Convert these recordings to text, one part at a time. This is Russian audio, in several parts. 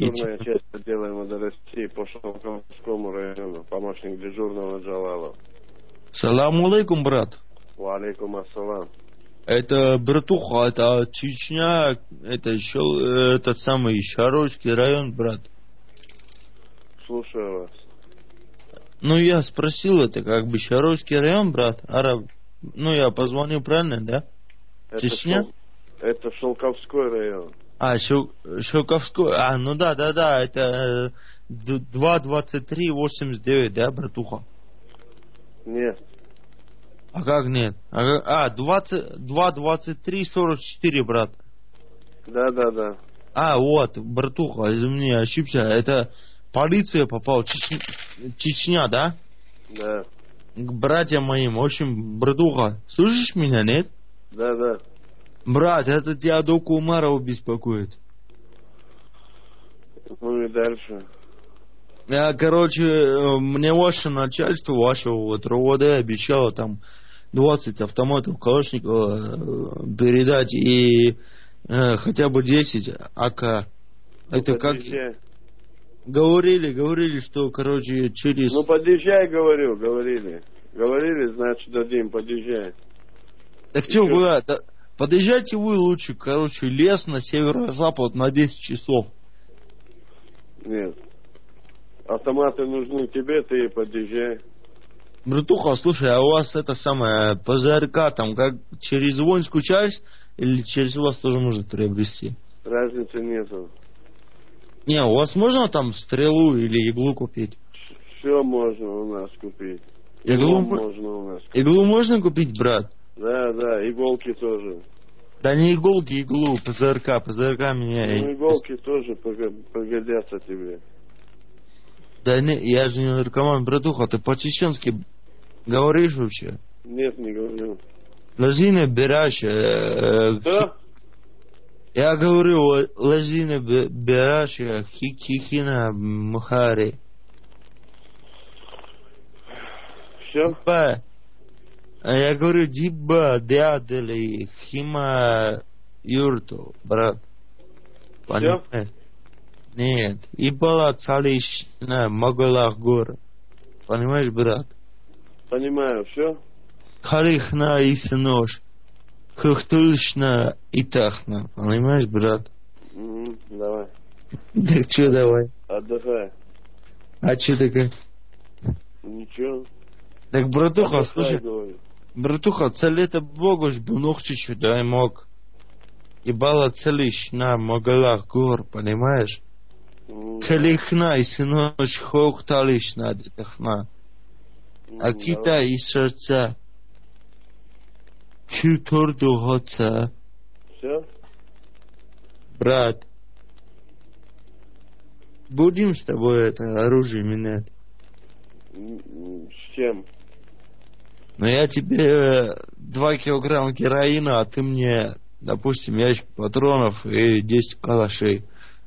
Дежурная часть отдела МВД России по Шелковскому району. Помощник дежурного Джалалов. Салам алейкум, брат. Ва алейкум ассалам. Это братуха, это Чечня, это еще этот самый Шаровский район, брат. Слушаю вас. Ну, я спросил, это как бы Шаровский район, брат, араб. Ну, я позвонил правильно, да? Чечня? Это Шелковской район. Шелковской, ну да, это 22389, да, братуха? Нет. А как нет? 22344, брат. Да. Вот, братуха, извини, ошибся. Это полиция попала, Чечня, да? Да. К братьям моим, в общем, братуха, слышишь меня, нет? Да. Брат, это тебя Дока Умарова беспокоит. Ну и дальше. Мне ваше начальство, вашего вот РОВД обещало там 20 автоматов Калашникова передать и хотя бы 10 АК. Это как... Говорили, что, через... Ну, подъезжай, говорили. Говорили, значит, дадим, подъезжай. Так что, брат, подъезжайте вы лучше, лес на северо-запад на 10 часов. Нет. Автоматы нужны тебе, ты подъезжай. Братуха, слушай, а у вас это самое ПЗРК там как через воинскую часть или через вас тоже можно приобрести? Разницы нету. Не, у вас можно там стрелу или иглу купить? Все можно у нас купить. Иглу можно у нас купить. Иглу можно купить, брат? Да, иголки тоже. Да не иголки, иглу, ПЗРК меня... Ну, иголки тоже пригодятся тебе. Да не, я же не наркоман, братуха, ты по-чеченски говоришь вообще? Нет, не говорю. Лазина берешь... Что? Я говорю, лазина берешь, хихина мухари. Все? Я говорю, дибба, дядели, хима, юрту, брат. Понимаешь? Нет. И была цалищ на Магалах гор. Понимаешь, брат? Понимаю, все? Харихна и сынож. Хухтульшна и тахна. Понимаешь, брат? Давай. Так что давай? Отдыхай. А что такое? Ничего. Так, братуха, Отдыхай, слушай. говорю. Братуха, целэто Богуш бунохчичу, дай мог. И бала целищ на Магалах гор, понимаешь? Калихна и сынож хухталищ на детахна. А кита и сердца. Кюторду хоца. Все? Брат. Будем с тобой это оружие менять? С чем? Но я тебе 2 килограмма героина, а ты мне, допустим, ящик патронов и 10 калашей.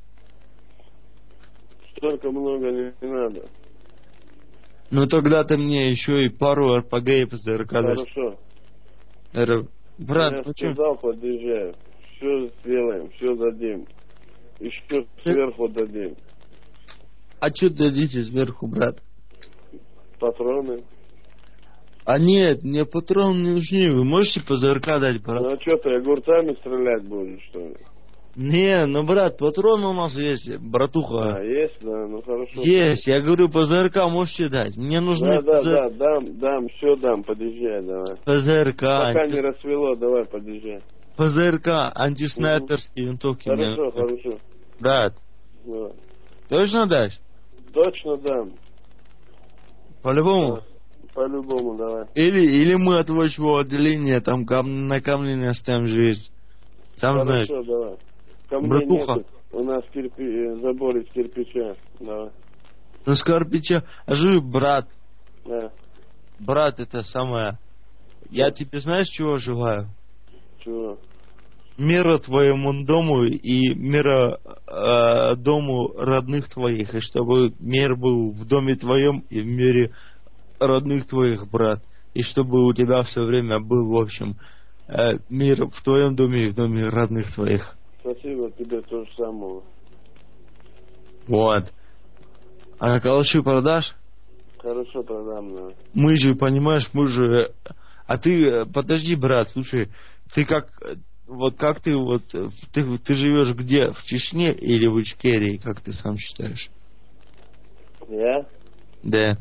Столько много не надо. Ну тогда ты мне еще и пару РПГ и ПЗРК дашь. Хорошо. Брат, я ну что? сказал, подъезжай. Все сделаем, все дадим. Еще сверху дадим. А что дадите сверху, брат? Патроны. А нет, мне патроны не нужны. Вы можете ПЗРК дать, брат? Ну а что ты огурцами стрелять будешь, что ли? Не, ну, брат, патроны у нас есть, братуха. Есть, да, ну хорошо. Есть, я говорю, ПЗРК можете дать. Мне нужны Да, дам, все дам, подъезжай, давай. ПЗРК. Пока не рассвело, давай, подъезжай. ПЗРК, антиснайперские винтовки. Хорошо. Брат, Давай. точно дашь? Точно дам. По-любому? Да, по-любому, давай. Или мы от вашего отделения там на камне не оставим жизнь. Сам знаешь. Хорошо, давай. Камней Братуха. нету. У нас забор из кирпича. Давай. Ну, с кирпича. А живи, брат. Да. Брат, это самое. Я тебе знаешь, чего желаю? Чего? Мира твоему дому и мира дому родных твоих. И чтобы мир был в доме твоем и в мире родных твоих, брат. И чтобы у тебя все время был, в общем, мир в твоем доме и в доме родных твоих. Спасибо тебе, то же самое. Вот. А калаши продашь? Хорошо, продам, да. Мы же, понимаешь, мы же... А ты, подожди, брат, слушай, ты как... Вот как ты вот... Ты живешь где? В Чечне или в Ичкерии, как ты сам считаешь? Я Да.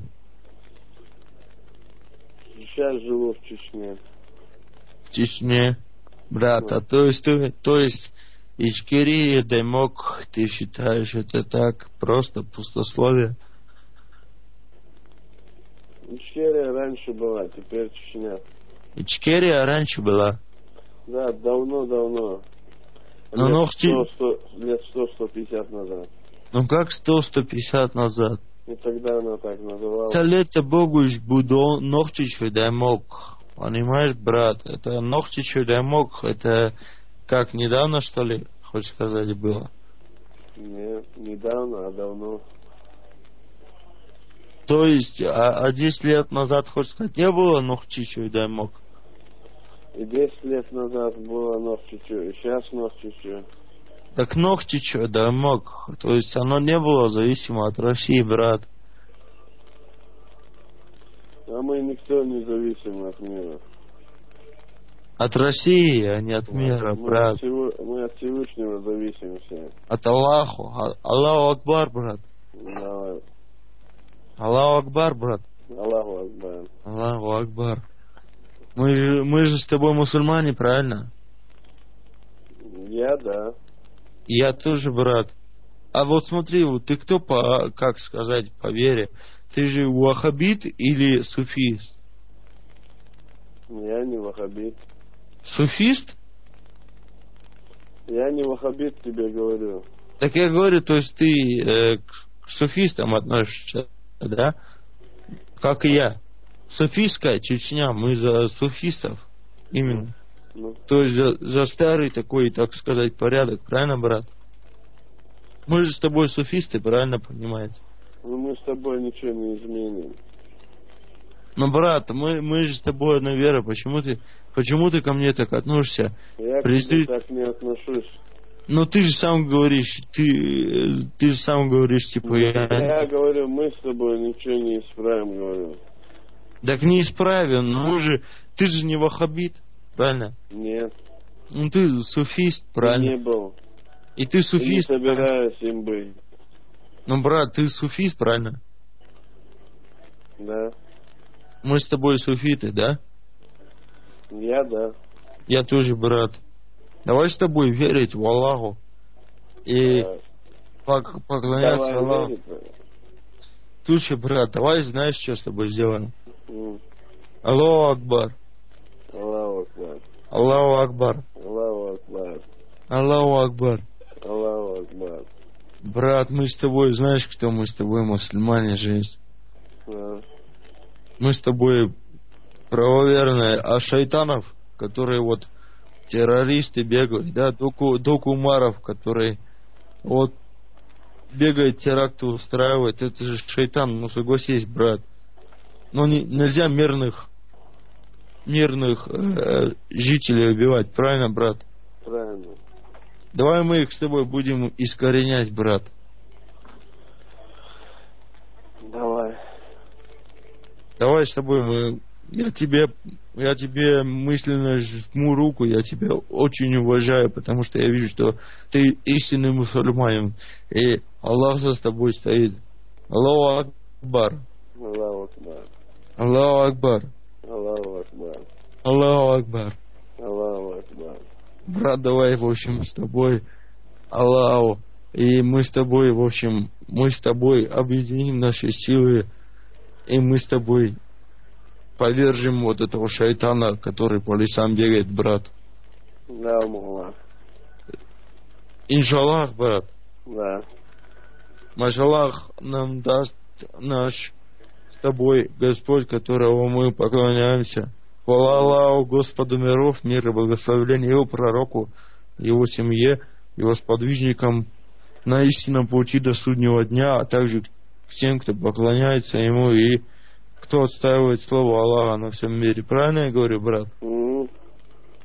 сейчас живу в Чечне. В Чечне. Брат, Ну, а то есть Ичкерия, Даймок, ты считаешь это так просто пустословие? Ичкерия раньше была, теперь Чечня. Ичкерия раньше была. Да, давно-давно. Но Лет 100-150 назад. Ну как 100-150 назад? И тогда она так называлась. Лето Богуш Будо Ногтичу Даймок. Понимаешь, брат? Это Ногтичу Даймок. Это как недавно, что ли, хочешь сказать, было? Нет, недавно, а давно. То есть, а 10 лет назад, хочешь сказать, не было Ногтичу Даймок? И 10 лет назад было Ногтичу, и сейчас Ногтичу. Так Ногтичу Даймок. То есть, оно не было зависимо от России, брат. А мы никто не зависим от мира. От России, а не от мира, брат. Мы от Всевышнего зависим все. От Аллаху. Аллаху Акбар, брат. Давай. Аллаху Акбар, брат. Аллаху Акбар. Аллаху Акбар. Мы же с тобой мусульмане, правильно? Я, да. Я тоже, брат. А вот смотри, вот ты кто по, как сказать, по вере? Ты же ваххабит или суфист? Я не ваххабит. Суфист? Я не ваххабит, тебе говорю. Так я говорю, то есть ты к суфистам относишься, да? Как и я. Суфистская Чечня, мы за суфистов. Именно. Ну, То есть за старый такой, так сказать, порядок, правильно, брат? Мы же с тобой суфисты, правильно понимаете? ну мы с тобой ничего не изменим. Но, брат, мы же с тобой одна вера. Почему ты ко мне так относишься? Я к тебе так не отношусь. Ну ты же сам говоришь, ты же сам говоришь, типа, Я говорю, мы с тобой ничего не исправим, говорю. Так не исправим, но ты же не ваххабит, правильно? Нет. Ну ты суфист, правильно? Не был. И ты И не суфист. собираюсь им быть. Ну, брат, ты суфист, правильно? Да. Мы с тобой суфиты, да? Я, да. Я тоже, брат. Давай с тобой верить в Аллаху и поклоняться Давай Аллаху. верить. Слушай, брат, давай знаешь, что с тобой сделаем? М. Аллаху Акбар. Аллаху Акбар. Аллаху Акбар. Аллаху Акбар. Аллаху Акбар. Аллаху Акбар. Брат, мы с тобой, знаешь, кто мы с тобой, мусульмане же есть. Да. Мы с тобой правоверные, а шайтанов, которые вот террористы бегают, да, докумаров, которые вот бегает, теракты устраивает, это же шайтан, ну согласись, брат. Но нельзя мирных жителей убивать, правильно, брат? Правильно. Давай мы их с тобой будем искоренять, брат. Давай. Давай с тобой я тебе мысленно жму руку, я тебя очень уважаю, потому что я вижу, что ты истинный мусульманин, и Аллах за тобой стоит. Аллаху Акбар. Аллаху Акбар. Аллаху Акбар. Аллаху Акбар. Аллаху Акбар. Аллаху Акбар. Брат, давай, в общем, с тобой Аллаху. И мы с тобой, в общем, объединим наши силы, и мы с тобой повержим вот этого шайтана, который по лесам бегает, брат. Да, Аллах. Иншаллах, брат. Да. Машаллах нам даст наш с тобой Господь, которого мы поклоняемся. Хвала Аллаху, Господу миров, мир и благословение Его пророку, Его семье, Его сподвижникам на истинном пути до суднего дня, а также всем, кто поклоняется Ему и кто отстаивает слово Аллаха на всем мире. Правильно я говорю, брат?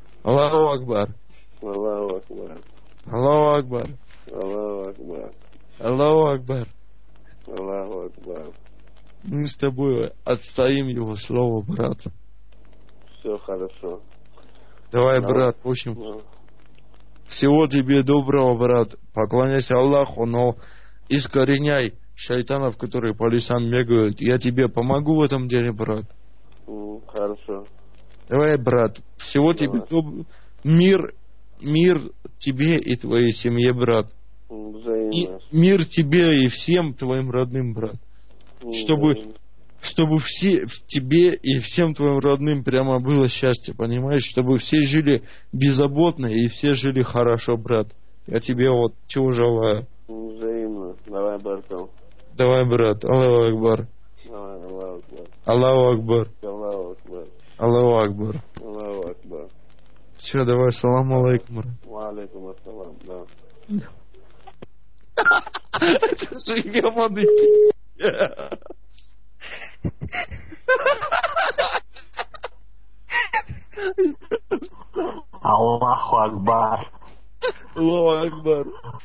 Аллаху Акбар. Аллаху Акбар. Аллаху Акбар. Аллаху Акбар. Аллаху Акбар. Аллаху Акбар. Мы с тобой отстоим его слово, брат. Все хорошо. Давай, Давай. брат, в общем, Ну, всего тебе доброго, брат. Поклоняйся Аллаху, но искореняй шайтанов, которые по лесам бегают. Я тебе помогу в этом деле, брат. хорошо. Давай, брат, всего тебе мир тебе и твоей семье, брат. И Взаимно. мир тебе и всем твоим родным, брат. Взаимно. Чтобы все в тебе и всем твоим родным прямо было счастье, понимаешь? Чтобы все жили беззаботно и все жили хорошо, брат. Я тебе вот чего желаю. Взаимно. Давай, братан. Давай, брат. Аллаху Акбар. Давай, Аллаху Акбар. Аллаху Акбар. Аллаху Акбар. Аллаху Акбар. Аллаху Акбар. Все, давай, салам алейкум, брат. Ва алейкум ассалам, да. Это же ебаный Аллаху Акбар. Аллаху Акбар.